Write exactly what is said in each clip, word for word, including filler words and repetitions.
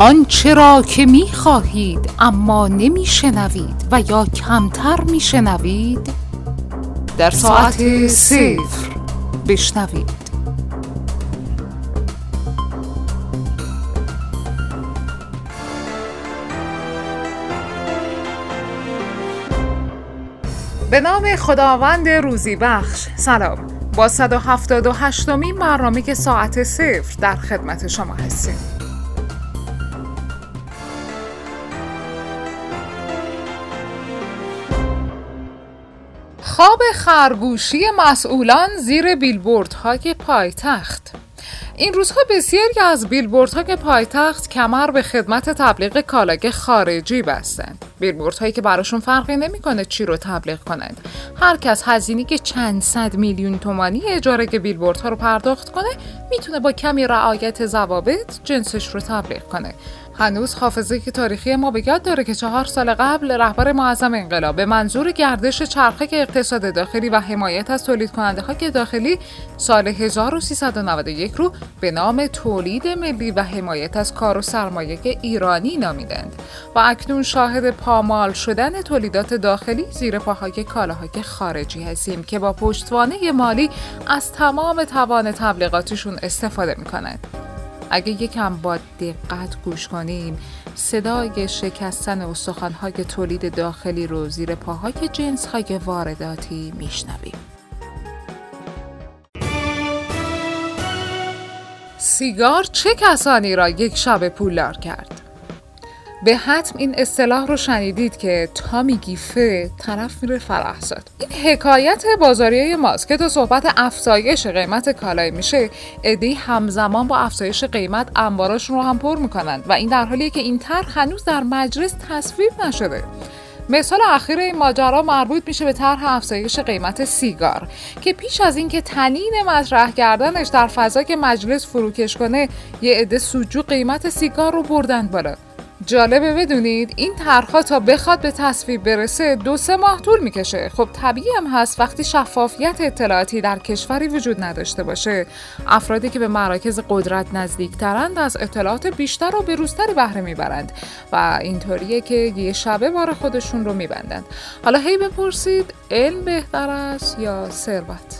آنچه را که می خواهید اما نمی شنوید و یا کمتر می شنوید در ساعت صفر بشنوید. به نام خداوند روزی بخش. سلام، با صد و هفتاد و هشتمین برنامه که ساعت صفر در خدمت شما هستیم. خواب خرگوشی مسئولان زیر بیلبوردهای پایتخت. این روزها بسیاری از بیلبوردهای پایتخت کمر به خدمت تبلیغ کالای خارجی بستند. بیلبوردهایی که براشون فرقی نمیکنه چی رو تبلیغ کنند. هر کس هزینه که چند صد میلیون تومانی اجاره بیلبوردها رو پرداخت کنه میتونه با کمی رعایت ضوابط جنسش رو تبلیغ کنه. هنوز حافظه که تاریخی ما به یاد داره که چهار سال قبل رهبر معظم انقلاب به منظور گردش چرخه اقتصاد داخلی و حمایت از تولید کننده های داخلی سال هزار و سیصد و نود و یک رو به نام تولید ملی و حمایت از کار و سرمایه ایرانی نامیدند و اکنون شاهد پامال شدن تولیدات داخلی زیر پاهای کالاهای خارجی هستیم که با پشتوانه مالی از تمام توان تبلیغاتشون استفاده میکنند. اگه یکم با دقت گوش کنیم صدای شکستن استخوان‌های تولید داخلی رو زیر پاهای جنس‌های وارداتی میشنویم. سیگار چه کسانی را یک شب پولدار کرد؟ به حتم این اصطلاح رو شنیدید که تا میگی فه طرف میره فرحزاد. این حکایت بازاریای ماست که تا صحبت افزایش قیمت کالای میشه عده‌ای همزمان با افزایش قیمت انباراشون رو هم پر میکنند و این در حالیه که این طرح هنوز در مجلس تصویب نشده. مثال اخیر این ماجرا مربوط میشه به طرح افزایش قیمت سیگار که پیش از اینکه تنین مطرح کردنش در فضا که مجلس فروکش کنه یه عده سودجو قیمت سیگار رو بردند بالا. جالبه بدونید این طرح‌ها تا بخواد به تصویب برسه دو سه ماه طول میکشه. خب طبیعی هم هست وقتی شفافیت اطلاعاتی در کشوری وجود نداشته باشه افرادی که به مراکز قدرت نزدیکترند از اطلاعات بیشتر و بروزتری بهره میبرند و اینطوریه که یه شبه بار خودشون رو میبندند. حالا هی بپرسید علم بهتر است یا ثروت؟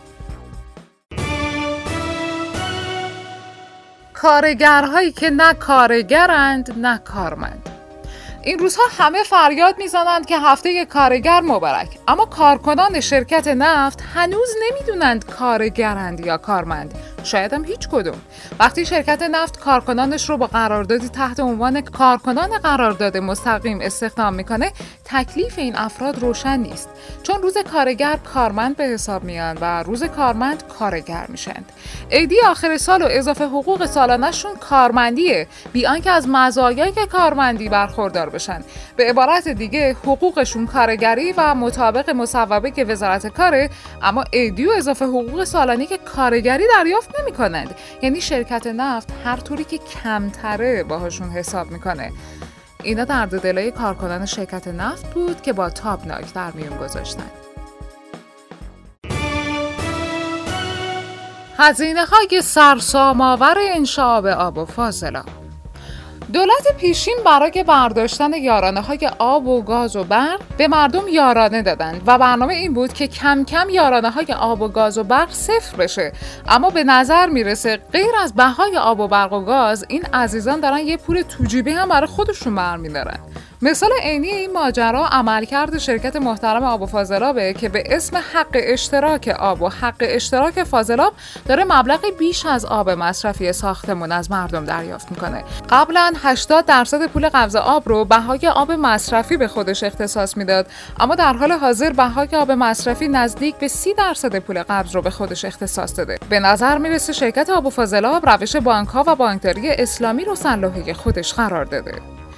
کارگرهایی که نه کارگرند نه کارمند. این روزها همه فریاد میزنند که هفته کارگر مبارک، اما کارکنان شرکت نفت هنوز نمیدونند کارگرند یا کارمند، شاید هم هیچ کدوم. وقتی شرکت نفت کارکنانش رو با قراردادی تحت عنوان کارکنان قرارداد مستقیم استخدام میکنه تکلیف این افراد روشن نیست، چون روز کارگر کارمند به حساب میان و روز کارمند کارگر میشند. عیدی آخر سال و اضافه حقوق سالانه‌شون کارمندیه بی آنکه از مزایای کارمندی برخوردار بشن. به عبارت دیگه حقوقشون کارگری و مطابق مصوبه که وزارت کاره، اما عیدی و اضافه حقوق سالانه که کارگری دریافت نمی کنند. یعنی شرکت نفت هر طوری که کمتره باهاشون حساب میکنه. اینا درد دلای کارکنان شرکت نفت بود که با تابناک در میون گذاشتن. هزینه های سرسام‌آور انشاء آب و فاضلاب. دولت پیشین برای برداشتن یارانه های آب و گاز و برق به مردم یارانه دادند و برنامه این بود که کم کم یارانه های آب و گاز و برق صفر بشه، اما به نظر میرسه غیر از بهای آب و برق و گاز این عزیزان دارن یه پول تو جیبی هم برای خودشون برمی‌دارن. مثال عینی این ماجرا عملکرد شرکت محترم آب و فاضلابه که به اسم حق اشتراک آب و حق اشتراک فاضلاب داره مبلغی بیش از آب مصرفی ساختمون از مردم دریافت میکنه. قبلا هشتاد درصد پول قبض آب رو بهای آب مصرفی به خودش اختصاص میداد، اما در حال حاضر بهای آب مصرفی نزدیک به سی درصد پول قبض رو به خودش اختصاص داده. به نظر میرسه شرکت آب و فاضلاب روش بانک‌ها و بانکداری اسلامی رو سلوحه خودش قرار داده.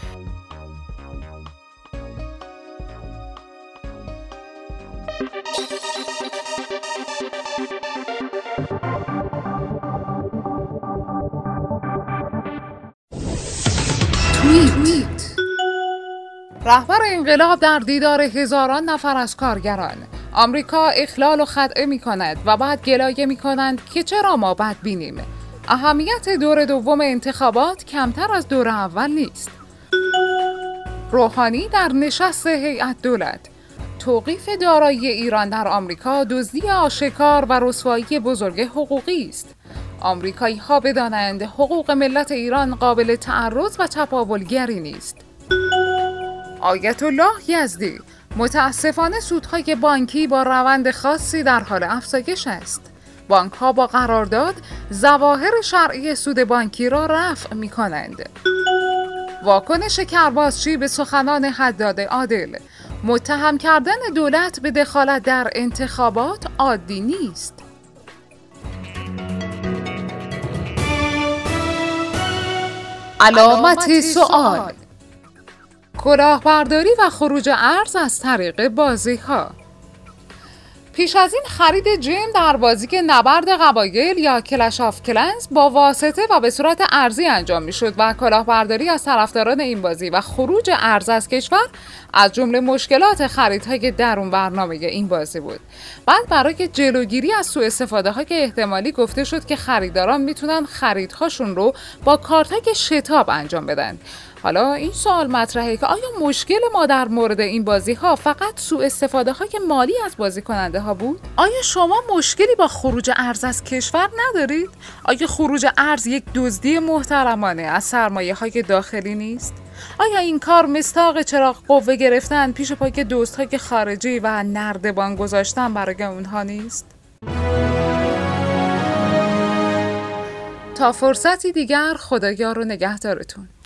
توییت. رهبر انقلاب در دیدار هزاران نفر از کارگران. آمریکا اخلال و خدعه می کند و بعد گلایه می کنند که چرا ما بدبینیم. اهمیت دور دوم انتخابات کمتر از دور اول نیست. روحانی در نشست هیئت دولت: توقیف دارایی ایران در آمریکا دزدی آشکار و رسوایی بزرگ حقوقی است. آمریکایی ها بدانند حقوق ملت ایران قابل تعرض و چپاولگری نیست. آیت الله یزدی: متاسفانه سودهای بانکی با روند خاصی در حال افزایش است. بانک ها با قرارداد ظواهر شرعی سود بانکی را رفع می کنند. واکنش کرباسچی به سخنان حداد عادل: متهم کردن دولت به دخالت در انتخابات عادی نیست. علامت سوال: کلاهبرداری و خروج ارز از طریق بازی‌ها. پیش از این خرید جیم در بازی نبرد قبایل یا کلش آف کلنز با واسطه و به صورت ارزی انجام می‌شد و کلاهبرداری از طرفداران این بازی و خروج ارز از کشور از جمله مشکلات خریدهای درون برنامه این بازی بود. بعد برای جلوگیری از سوء استفاده‌های احتمالی گفته شد که خریداران میتونن خریدهاشون رو با کارت‌های شتاب انجام بدن. حالا این سوال مطرحه که آیا مشکل ما در مورد این بازی ها فقط سوء استفاده های مالی از بازی کننده ها بود؟ آیا شما مشکلی با خروج ارز از کشور ندارید؟ آیا خروج ارز یک دزدی محترمانه از سرمایه های داخلی نیست؟ آیا این کار مصداق چراغ قوه گرفتن پیش پای دزدهای خارجی و نردبان گذاشتن برای اونها نیست؟ تا فرصتی دیگر، خدایا رو نگهدارتون.